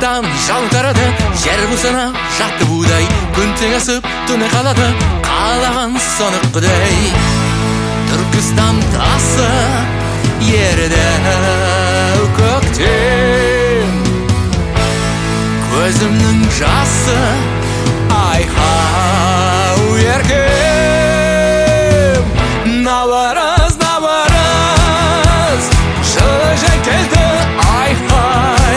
Türkistan жау тарады, жер бусана жатты будай, күн тең асып, түні қалады, қалаған соны құдай. Түркістан тасы ерді көктем, көзімнің жасы айқау еркем. Наварыз, наварыз, жылы жай келді айқай,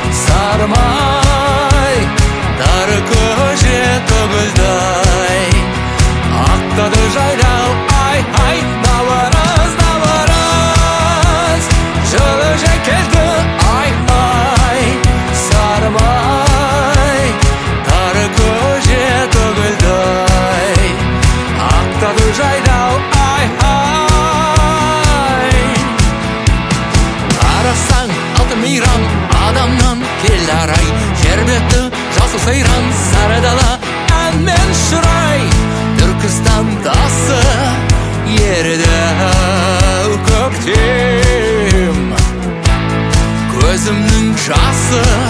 сармай, дары көже төгілдай, ақтады жайлау ай-ай. Наварыз, наварыз, жылы жай келді айқай, сармай, дары көже төгілдай, ақтады жайлау ай-ай. Қарасаң алтын мейрам, адамнан келді арай, жер беті жасыл сайран, сары дала ән мен шырай. Түркістан тасы ерді көктем, көзімнің жасы